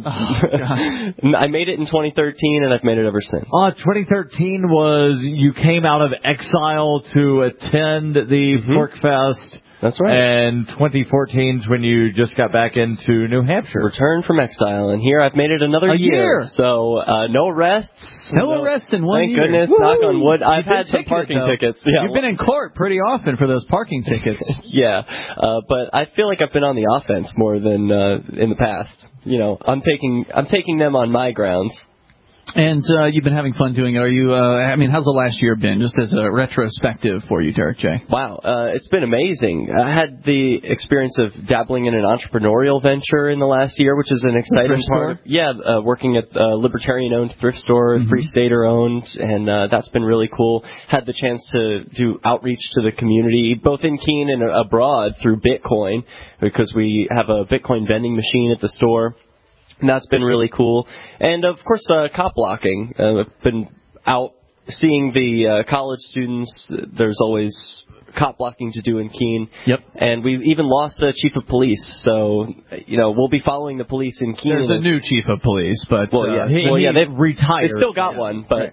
I made it in 2013, and I've made it ever since. 2013 was you came out of exile to attend the PorcFest. That's right. And 2014 is when you just got back into New Hampshire. Returned from exile, and here I've made it another year. So no arrests. No arrests in 1 year. Thank goodness, knock on wood. I've had some parking tickets. Yeah. You've been in court pretty often for those parking tickets. Yeah, but I feel like I've been on the offense more than in the past. You know, I'm taking them on my grounds. And you've been having fun doing it. Are you? How's the last year been? Just as a retrospective for you, Derek J. Wow, it's been amazing. I had the experience of dabbling in an entrepreneurial venture in the last year, which is an exciting part. Yeah, working at a libertarian-owned thrift store, Free Stater-owned, and that's been really cool. Had the chance to do outreach to the community, both in Keene and abroad, through Bitcoin, because we have a Bitcoin vending machine at the store. And that's been really cool. And, of course, cop blocking. I've been out seeing the college students. There's always cop blocking to do in Keene. Yep. And we've even lost the chief of police. So, we'll be following the police in Keene. There's a new chief of police, but... they've retired. They've still got one, but...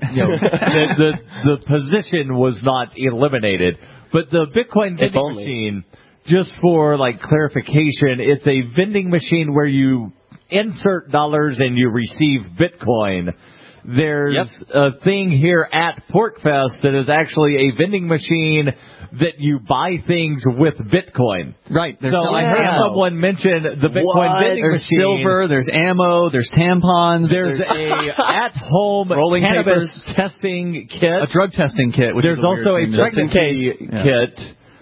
The position was not eliminated. But the Bitcoin vending machine, just for, clarification, it's a vending machine where you insert dollars and you receive Bitcoin. There's a thing here at PorcFest that is actually a vending machine that you buy things with Bitcoin. Right. So I heard someone mention the Bitcoin vending there's machine. There's silver, there's ammo, there's tampons. There's a at-home rolling cannabis papers. testing kit. A drug testing kit. Which there's is also a pregnancy kit.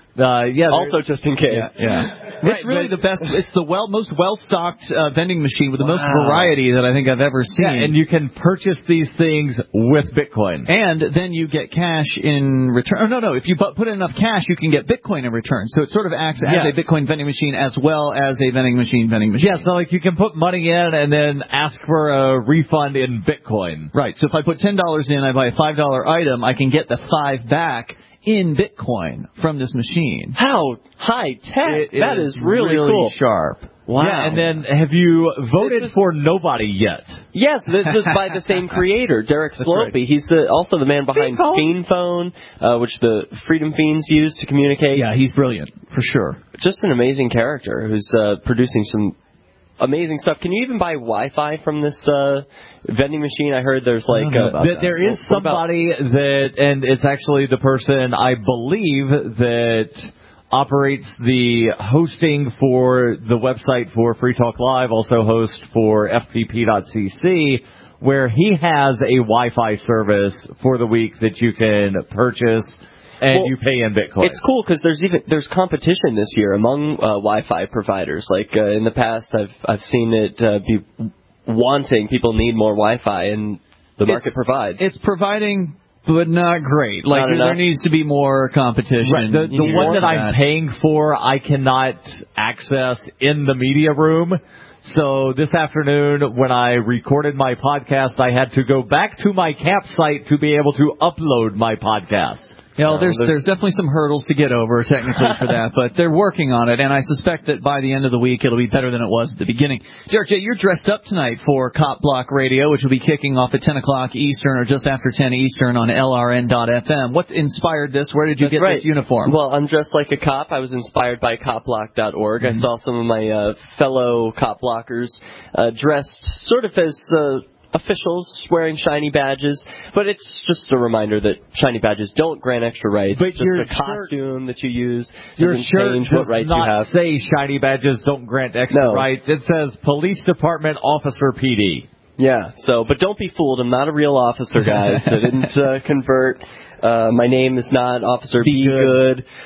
Also just in case. Yeah. It's really the best. It's the most well-stocked vending machine with the most variety that I think I've ever seen. Yeah, and you can purchase these things with Bitcoin. And then you get cash in return. Oh, no. If you put in enough cash, you can get Bitcoin in return. So it sort of acts as a Bitcoin vending machine as well as a vending machine. Yeah, so you can put money in and then ask for a refund in Bitcoin. Right. So if I put $10 in, I buy a $5 item, I can get the $5 back in Bitcoin from this machine. How high tech? That is really cool. Sharp. Wow. Yeah, and then have you voted for nobody yet? Yes, this is by the same creator, Derek Slopey. Right. He's also the man behind Fiend Phone, which the Freedom Fiends use to communicate. Yeah, he's brilliant, for sure. Just an amazing character who's producing some amazing stuff. Can you even buy Wi-Fi from this vending machine? I heard there's there is somebody that, and it's actually the person I believe that operates the hosting for the website for Free Talk Live, also hosts for FPP.cc, where he has a Wi-Fi service for the week that you can purchase. And you pay in Bitcoin. It's cool because there's competition this year among Wi-Fi providers. In the past, I've seen it be wanting. People need more Wi-Fi, and the market provides. It's providing, but not great. There needs to be more competition. Right. The one that I'm paying for, I cannot access in the media room. So this afternoon, when I recorded my podcast, I had to go back to my campsite to be able to upload my podcast. There's definitely some hurdles to get over technically for that, but they're working on it, and I suspect that by the end of the week it'll be better than it was at the beginning. Derek J., you're dressed up tonight for Cop Block Radio, which will be kicking off at 10 o'clock Eastern or just after 10 Eastern on LRN.FM. What inspired this? Where did you get this uniform? Well, I'm dressed like a cop. I was inspired by copblock.org. I saw some of my fellow cop blockers dressed sort of as officials wearing shiny badges, but it's just a reminder that shiny badges don't grant extra rights. But just the costume that you use your doesn't shirt change does what rights not you have. say shiny badges don't grant extra rights. It says Police Department Officer PD. Yeah, but don't be fooled. I'm not a real officer, guys. I didn't convert. My name is not Officer Be Good.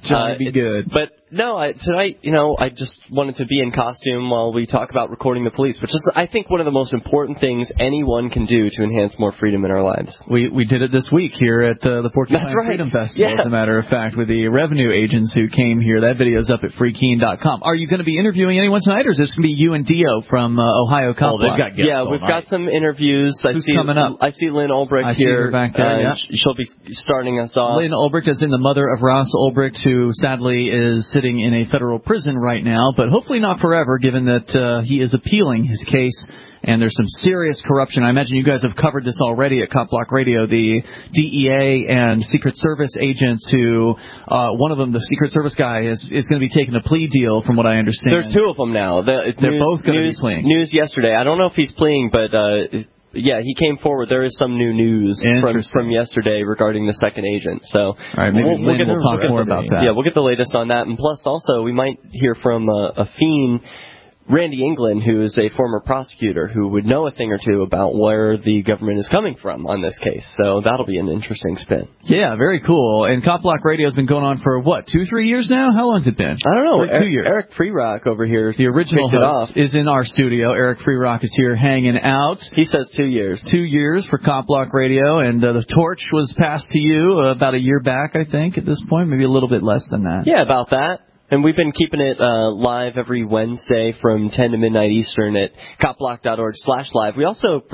Johnny be good. But no, tonight, I just wanted to be in costume while we talk about recording the police, which is, I think, one of the most important things anyone can do to enhance more freedom in our lives. We did it this week here at the Porcupine Freedom Festival, as a matter of fact, with the revenue agents who came here. That video's up at freekeen.com. Are you going to be interviewing anyone tonight, or is this going to be you and Dio from Ohio Cop Block? We've got some interviews. Who's coming up? I see Lynn Ulbricht here. Back there, She'll be starting us off. Lynn Ulbricht is in the mother of Ross Ulbricht, who sadly is sitting in a federal prison right now, but hopefully not forever, given that he is appealing his case. And there's some serious corruption. I imagine you guys have covered this already at Cop Block Radio. The DEA and Secret Service agents who, one of them, the Secret Service guy, is going to be taking a plea deal, from what I understand. There's two of them now. They're both going to be pleading. News yesterday. I don't know if he's pleading, but yeah, he came forward. There is some new news from yesterday regarding the second agent. So all right, maybe we'll talk more about that. Yeah, we'll get the latest on that. And plus, also, we might hear from a fiend, Randy England, who is a former prosecutor who would know a thing or two about where the government is coming from on this case. So that'll be an interesting spin. Yeah, very cool. And Cop Block Radio has been going on for, 2-3 years now? How long has it been? I don't know. 2 years. Eric Freerock over here, the original host, is in our studio. Eric Freerock is here hanging out. He says 2 years. 2 years for Cop Block Radio, and the torch was passed to you about a year back, I think, at this point. Maybe a little bit less than that. Yeah, about that. And we've been keeping it live every Wednesday from 10 to midnight Eastern at copblock.org/live. We also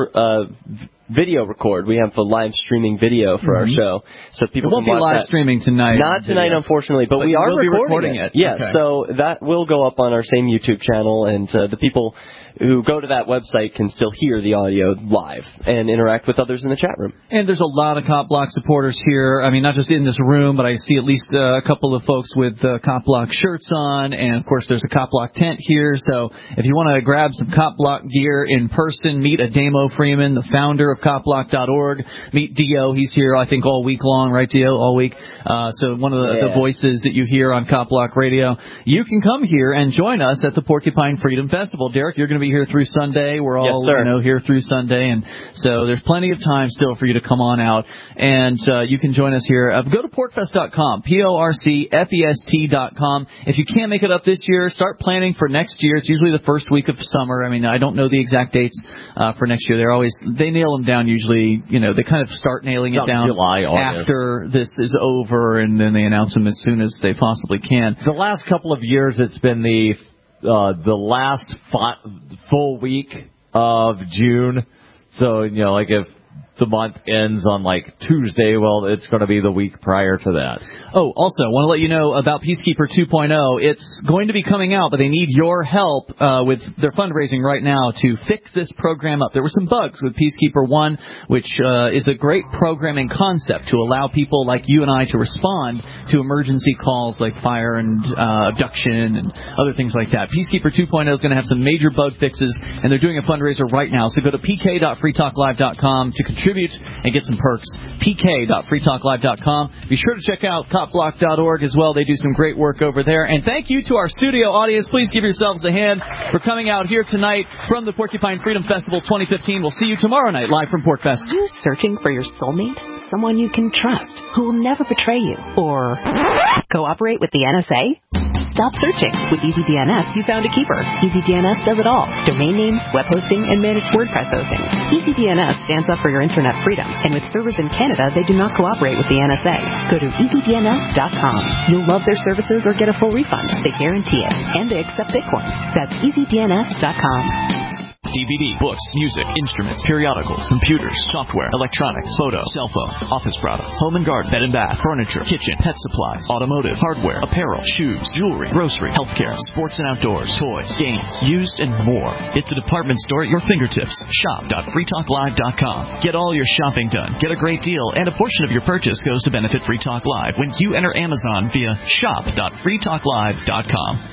video record. We have a live streaming video for our show, so people won't can watch be live streaming tonight. Not tonight, unfortunately, but we are recording it. Yeah, okay. So that will go up on our same YouTube channel, and the people who go to that website can still hear the audio live and interact with others in the chat room. And there's a lot of Cop Block supporters here. I mean, not just in this room, but I see at least a couple of folks with Cop Block shirts on, and of course there's a Cop Block tent here. So if you want to grab some Cop Block gear in person, meet Ademo Freeman, the founder of copblock.org. Meet Dio. He's here, I think, all week long, right, Dio? All week. So one of the voices that you hear on Cop Block Radio. You can come here and join us at the Porcupine Freedom Festival. Derek, you're going to be here through Sunday. We're all here through Sunday, and so there's plenty of time still for you to come on out, and you can join us here. Go to porcfest.com, porcfest.com. If you can't make it up this year, start planning for next year. It's usually the first week of summer. I mean, I don't know the exact dates for next year. They nail them down usually. They kind of start nailing it down July, after this is over, and then they announce them as soon as they possibly can. The last couple of years, it's been the last full week of June. So, like if the month ends on Tuesday, well, it's going to be the week prior to that. Oh, also, I want to let you know about Peacekeeper 2.0. It's going to be coming out, but they need your help with their fundraising right now to fix this program up. There were some bugs with Peacekeeper 1, which is a great programming concept to allow people like you and I to respond to emergency calls like fire and abduction and other things like that. Peacekeeper 2.0 is going to have some major bug fixes, and they're doing a fundraiser right now. So go to pk.freetalklive.com to contribute and get some perks. pk.freetalklive.com. Be sure to check out copblock.org as well. They do some great work over there. And thank you to our studio audience. Please give yourselves a hand for coming out here tonight from the Porcupine Freedom Festival 2015. We'll see you tomorrow night live from PorcFest. Are you searching for your soulmate? Someone you can trust, who will never betray you or cooperate with the NSA? Stop searching. With EasyDNS, you found a keeper. EasyDNS does it all. Domain names, web hosting, and managed WordPress hosting. EasyDNS stands up for your internet freedom, and with servers in Canada, they do not cooperate with the NSA. Go to EasyDNS.com. You'll love their services or get a full refund. They guarantee it, and they accept Bitcoin. That's EasyDNS.com. DVD, books, music, instruments, periodicals, computers, software, electronics, photo, cell phone, office products, home and garden, bed and bath, furniture, kitchen, pet supplies, automotive, hardware, apparel, shoes, jewelry, grocery, healthcare, sports and outdoors, toys, games, used, and more. It's a department store at your fingertips. Shop.freetalklive.com. Get all your shopping done, get a great deal, and a portion of your purchase goes to benefit Free Talk Live when you enter Amazon via shop.freetalklive.com.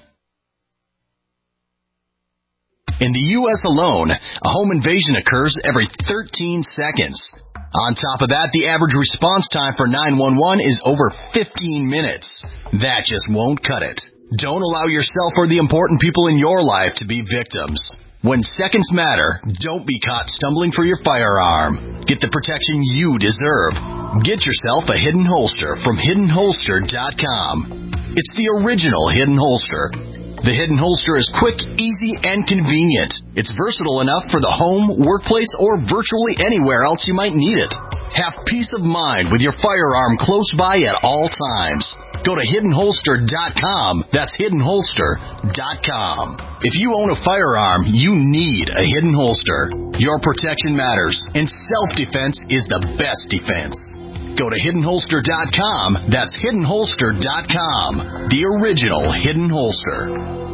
In the U.S. alone, a home invasion occurs every 13 seconds. On top of that, the average response time for 911 is over 15 minutes. That just won't cut it. Don't allow yourself or the important people in your life to be victims. When seconds matter, don't be caught stumbling for your firearm. Get the protection you deserve. Get yourself a Hidden Holster from HiddenHolster.com. It's the original Hidden Holster. The Hidden Holster is quick, easy, and convenient. It's versatile enough for the home, workplace, or virtually anywhere else you might need it. Have peace of mind with your firearm close by at all times. Go to HiddenHolster.com. That's HiddenHolster.com. If you own a firearm, you need a Hidden Holster. Your protection matters, and self-defense is the best defense. Go to HiddenHolster.com. That's HiddenHolster.com. The original Hidden Holster.